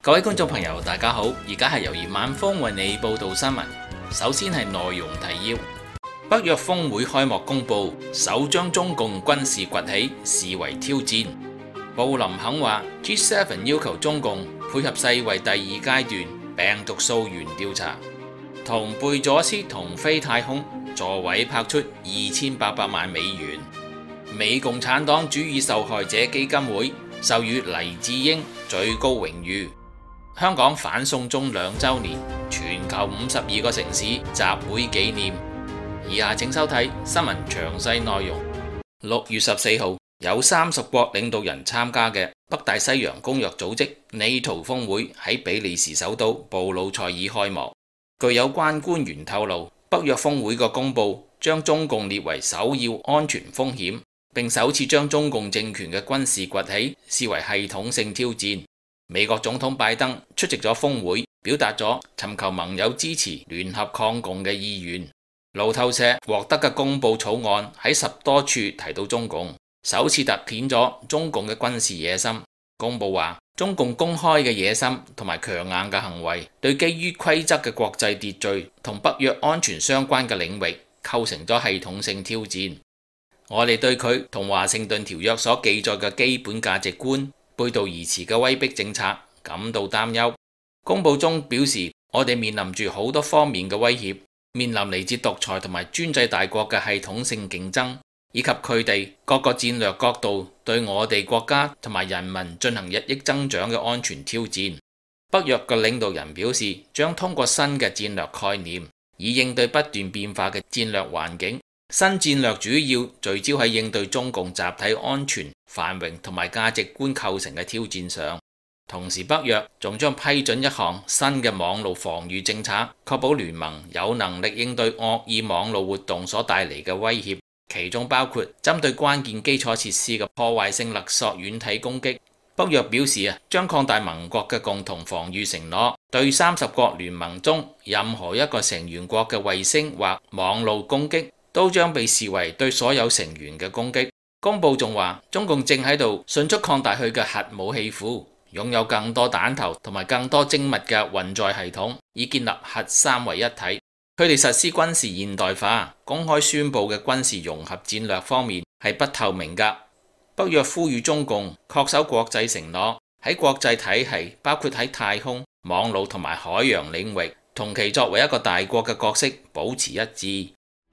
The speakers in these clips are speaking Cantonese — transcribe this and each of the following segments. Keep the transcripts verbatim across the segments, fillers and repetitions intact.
各位觀眾朋友，大家好！而家係由葉晚風為你報道新聞。首先係內容提要：北約峰會開幕公佈，首將中共軍事崛起視為挑戰。布林肯話 G 七 要求中共配合世衛第二階段病毒溯源調查，同貝佐斯同飛太空，座位拍出二千八百萬美元。美共產黨主義受害者基金會授予黎智英最高榮譽。香港反送中兩週年，全球五十二個城市集會紀念。以下請收睇新聞詳細內容。六月十四號，有三十國領導人參加嘅北大西洋公約組織 NATO 峰會喺比利時首都布魯塞爾開幕。據有關官員透露，北約峰會嘅公佈將中共列為首要安全風險，並首次將中共政權嘅軍事崛起視為系統性挑戰。美國總統拜登出席咗峰會，表達咗尋求盟友支持聯合抗共嘅意願。路透社獲得嘅公佈草案喺十多處提到中共，首次突顯咗中共嘅軍事野心。公佈話，中共公開嘅野心同埋強硬嘅行為，對基於規則嘅國際秩序同北約安全相關嘅領域構成咗系統性挑戰。我哋對佢同華盛頓條約所記載嘅基本價值觀背道而馳嘅威逼政策感到擔憂。公報中表示，我哋面臨住好多方面嘅威脅，面臨嚟自獨裁同埋專制大國嘅系統性競爭，以及佢哋各個戰略角度對我哋國家同埋人民進行日益增長嘅安全挑戰。北約嘅領導人表示，將通過新嘅戰略概念，以應對不斷變化嘅戰略環境。新戰略主要聚焦喺應對中共集體安全、繁榮同埋價值觀構成嘅挑戰上。同時，北約仲將批准一項新嘅網絡防禦政策，確保聯盟有能力應對惡意網絡活動所帶嚟嘅威脅，其中包括針對關鍵基礎設施嘅破壞性勒索軟體攻擊。北約表示啊，將擴大盟國嘅共同防禦承諾，對三十國聯盟中任何一個成員國嘅衛星或網絡攻擊都將被視為對所有成員嘅攻擊。公報仲話，中共正喺度迅速擴大佢嘅核武器庫，擁有更多彈頭同埋更多精密嘅運載系統，以建立核三位一體。佢哋實施軍事現代化，公開宣佈嘅軍事融合戰略方面係不透明㗎。北約呼籲中共恪守國際承諾，喺國際體系，包括喺太空、網絡同埋海洋領域，同其作為一個大國嘅角色保持一致。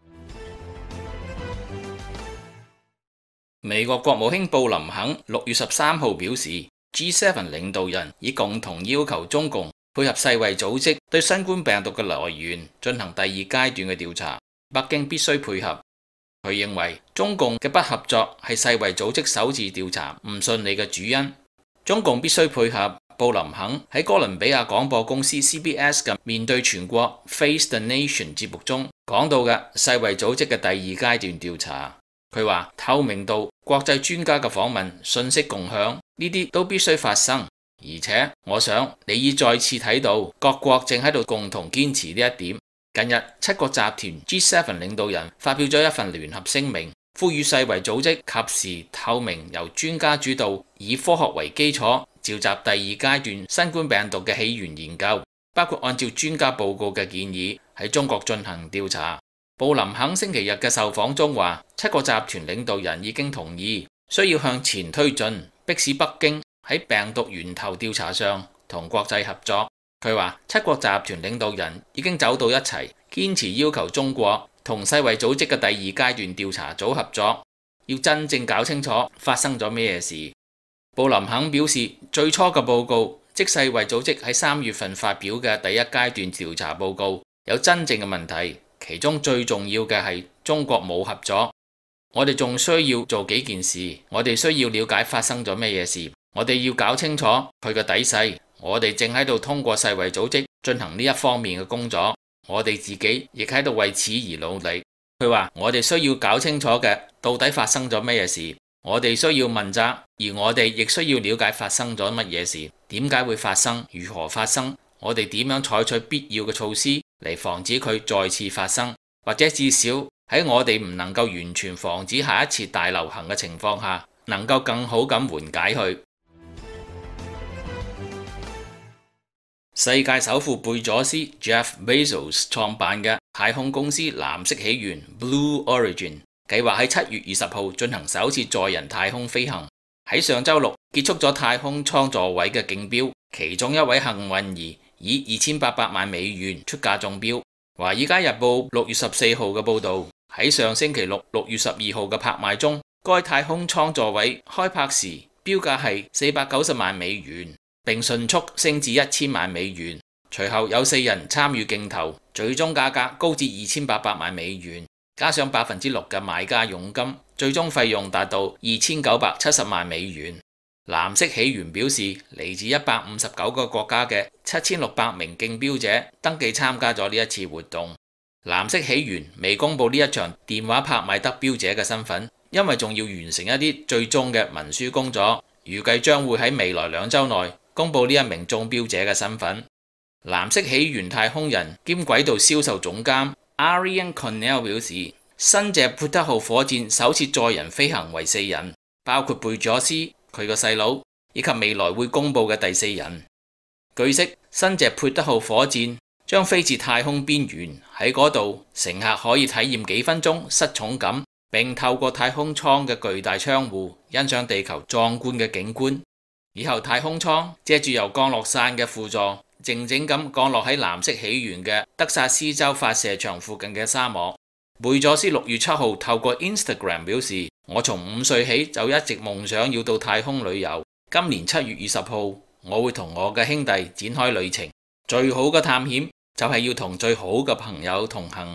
美國國務卿布林肯六月十三號表示 ，G 七 領導人已共同要求中共配合世衛組織對新冠病毒嘅來源進行第二階段嘅調查，北京必須配合。佢認為中共嘅不合作係世衛組織首次調查唔順利嘅主因，中共必須配合。布林肯喺哥倫比亞廣播公司 C B S 嘅面對全國 Face the Nation 節目中講到嘅世衛組織嘅第二階段調查。佢話透明度、國際專家嘅訪問、信息共享呢啲都必須發生，而且我想你已再次睇到各國正喺度共同堅持呢一點。近日七國集團 G 七 領導人發表咗一份聯合聲明，呼籲世衛組織及時透明由專家主導，以科學為基礎召集第二階段新冠病毒嘅起源研究，包括按照專家報告嘅建議喺中國進行調查。布林肯星期日嘅受訪中話，七個集團領導人已經同意需要向前推進，迫使北京喺病毒源頭調查上同國際合作。佢話七國集團領導人已經走到一齊，堅持要求中國同世衛組織嘅第二階段調查組合作，要真正搞清楚發生咗咩事。布林肯表示，最初嘅報告，即世衛組織喺三月份發表嘅第一階段調查報告，有真正嘅問題。其中最重要嘅係中國冇合作。我哋仲需要做幾件事，我哋需要了解發生咗咩嘢事，我哋要搞清楚佢嘅底細。我哋正喺度通過世衛組織進行呢一方面嘅工作，我哋自己亦喺度為此而努力。佢話我哋需要搞清楚嘅到底發生咗咩嘢事，我哋需要問責，而我哋亦需要了解發生咗乜嘢事，點解會發生，如何發生，我哋點樣採取必要嘅措施嚟防止佢再次發生，或者至少喺我哋唔能夠完全防止下一次大流行嘅情況下，能夠更好咁緩解佢。 世界首富貝佐斯 Jeff Bezos 創辦嘅太空公司藍色起源 Blue Origin 計劃喺七月二十號進行首次載人太空飛行。喺上週六結束咗太空艙座位嘅競標，其中一位幸運兒以二千八百萬美元出價中標。《華爾街日報》六月十四號嘅報導，喺上星期六六月十二號嘅拍賣中，該太空艙座位開拍時標價係四百九十萬美元，並迅速升至一千萬美元。隨後有四人參與競投，最終價格高至二千八百萬美元，加上百分之六嘅買家佣金，最終費用達到二千九百七十萬美元。藍色起源表示，嚟自一百五十九個國家嘅七千六百名競標者登記參加咗呢一次活動。藍色起源未公布呢一場電話拍賣得標者嘅身份，因為仲要完成一啲最終嘅文書工作，預計將會喺未來兩週內公布呢一名中標者嘅身份。藍色起源太空人兼軌道銷售總監 Ariane Cornell 表示，新隻潑德號火箭首次載人飛行為四人，包括貝佐斯、佢個細佬以及未來會公布嘅第四人。據悉，新隻潑德號火箭將飛至太空邊緣，喺嗰度乘客可以體驗幾分鐘失重感，並透過太空艙嘅巨大窗戶欣賞地球壯觀嘅景觀。以後太空艙借住由降落傘嘅輔助，靜靜咁降落喺藍色起源嘅德薩斯州發射場附近嘅沙漠。貝佐斯六月七號透過 Instagram 表示，我從五歲起就一直夢想要到太空旅遊。今年七月二十號，我會同我嘅兄弟展開旅程。最好嘅探險就係要同最好嘅朋友同行。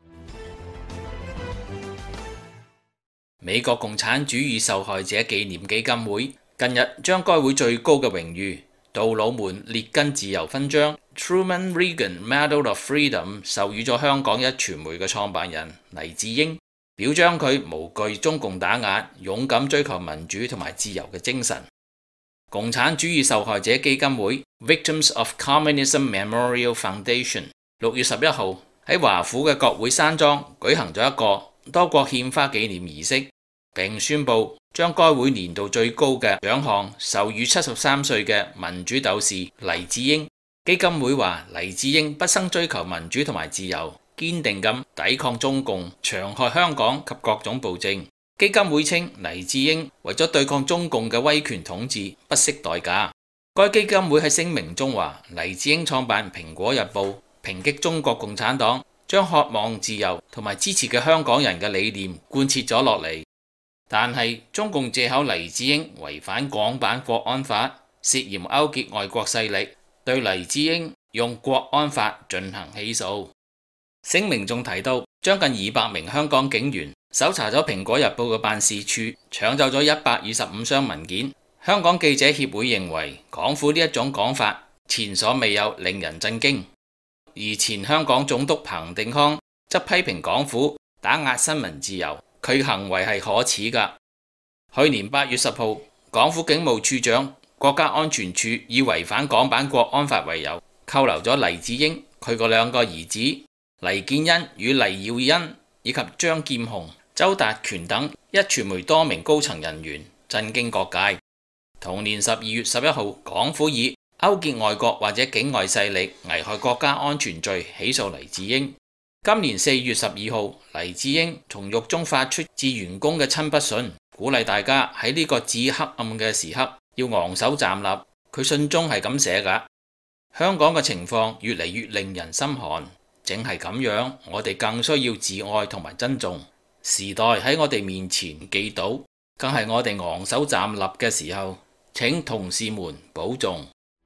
美國共產主義受害者紀念基金會近日將該會最高嘅榮譽杜魯門列根自由勳章 Truman Reagan Medal of Freedom 授予咗香港一傳媒嘅創辦人黎智英，表彰佢無懼中共打壓、勇敢追求民主同埋自由嘅精神。共產主義受害者基金會 Victims of Communism Memorial Foundation 六月十一號喺華府嘅國會山莊舉行咗一個多國獻花紀念儀式，並宣布將該會年度最高嘅獎項授予七十三歲嘅民主鬥士黎智英。基金會話，黎智英畢生追求民主同埋自由，堅定咁抵抗中共殘害香港及各種暴政。基金會稱黎智英為咗對抗中共嘅威權統治不惜代價。該基金會喺聲明中話，黎智英創辦《蘋果日報》，抨擊中國共產黨，將渴望自由同埋支持嘅香港人嘅理念貫徹咗落嚟。但係中共借口黎智英違反港版國安法，涉嫌勾結外國勢力，對黎智英用國安法進行起訴。聲明仲提到，將近二百名香港警員搜查咗《蘋果日報》嘅辦事處，搶走咗一百二十五箱文件。香港記者協會認為，港府呢一種講法前所未有，令人震驚。而前香港總督彭定康則批評港府打壓新聞自由，佢行為係可恥㗎。去年八月十號，港府警務處長、國家安全處以違反港版國安法為由，扣留咗黎智英、佢個兩個兒子黎建恩與黎耀恩，以及張劍虹、周達權等一傳媒多名高層人員，震驚各界。同年十二月十一號，港府以勾結外國或者境外勢力危害國家安全罪起訴黎智英。今年四月十二號，黎智英從獄中發出致員工嘅親筆信，鼓勵大家喺呢個至黑暗嘅時刻要昂首站立。佢信中係咁寫㗎：香港嘅情況越嚟越令人心寒，正係咁樣，我哋更需要自愛同埋珍重。時代喺我哋面前寄倒，更係我哋昂首站立嘅時候。請同事們保重。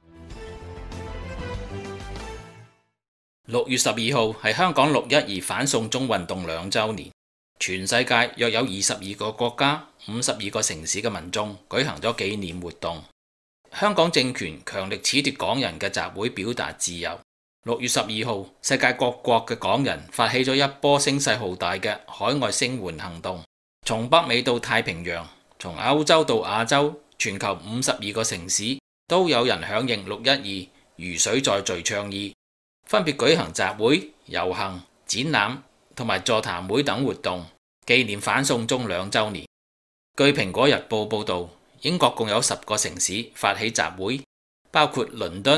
六月十二號係香港六一二反送中運動兩週年，全世界約有二十二個國家、五十二個城市嘅民眾舉行咗紀念活動。香港政權強力褫奪港人嘅集會表達自由。六月十二號，世界各國嘅港人發起咗一波聲勢浩大嘅海外聲援行動，從北美到太平洋，從歐洲到亞洲。全球五十二個城市都有人響應六一二如水在聚倡議，分別舉行集會、遊行、展覽同埋座談會等活動，紀念反送中兩週年。據蘋果日報報導，英國共有十個城市發起集會，包括倫敦、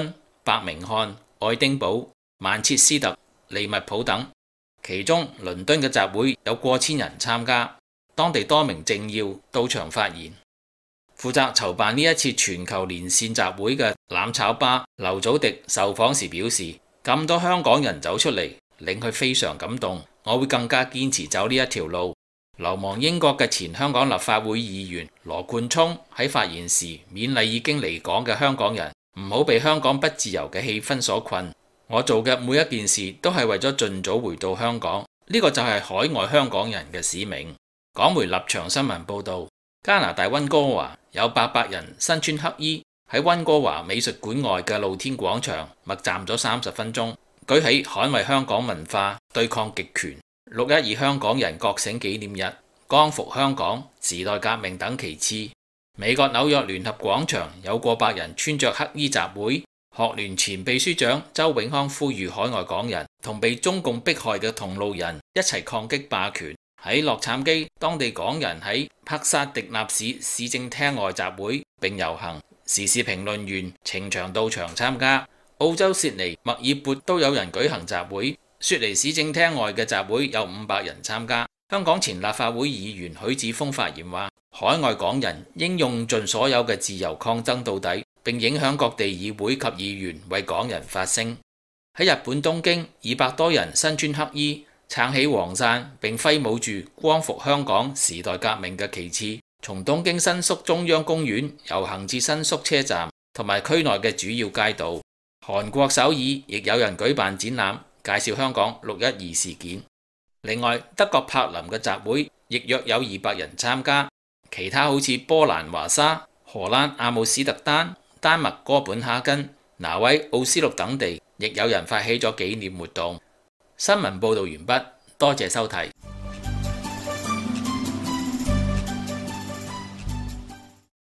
伯明翰、愛丁堡、曼徹斯特、利物浦等。其中倫敦嘅集會有過千人參加，當地多名政要到場發言。負責籌辦呢一次全球連線集會嘅攬炒巴劉祖迪受訪時表示：咁多香港人走出嚟，令佢非常感動，我會更加堅持走呢一條路。流亡英國嘅前香港立法會議員羅冠聰喺發言時勉勵已經離港嘅香港人唔好被香港不自由嘅氣氛所困。我做嘅每一件事都係為咗盡早回到香港，呢個就係海外香港人嘅使命。港媒立場新聞報道，加拿大溫哥華有八百人身穿黑衣喺溫哥華美術館外嘅露天廣場默站咗三十分鐘，舉起捍衛香港文化、對抗極權、六一二香港人覺醒紀念日、光復香港、時代革命等旗幟。美國紐約聯合廣場有過百人穿着黑衣集會，學聯前秘書長周永康呼籲海外港人同被中共迫害嘅同路人一齊抗擊霸權。喺洛杉磯，當地港人喺帕薩迪納市市政廳外集會並遊行，時事評論員程翔到場參加。澳洲悉尼、墨爾本都有人舉行集會，雪梨市政廳外嘅集會有五百人參加。香港前立法會議員許智峰發言話：海外港人應用盡所有嘅自由抗爭到底，並影響各地議會及議員為港人發聲。喺日本東京，二百多人身穿黑衣撐起黃傘並揮舞住光復香港、時代革命嘅旗幟，從東京新宿中央公園遊行至新宿車站同埋區內嘅主要街道。韓國首爾亦有人舉辦展覽，介紹香港六一二事件。另外，德國柏林嘅集會亦約有二百人參加，其他好似波蘭華沙、荷蘭阿姆斯特丹、丹麥哥本哈根、挪威奧斯陸等地，亦有人發起咗紀念活動。新聞報導完畢，多謝收睇。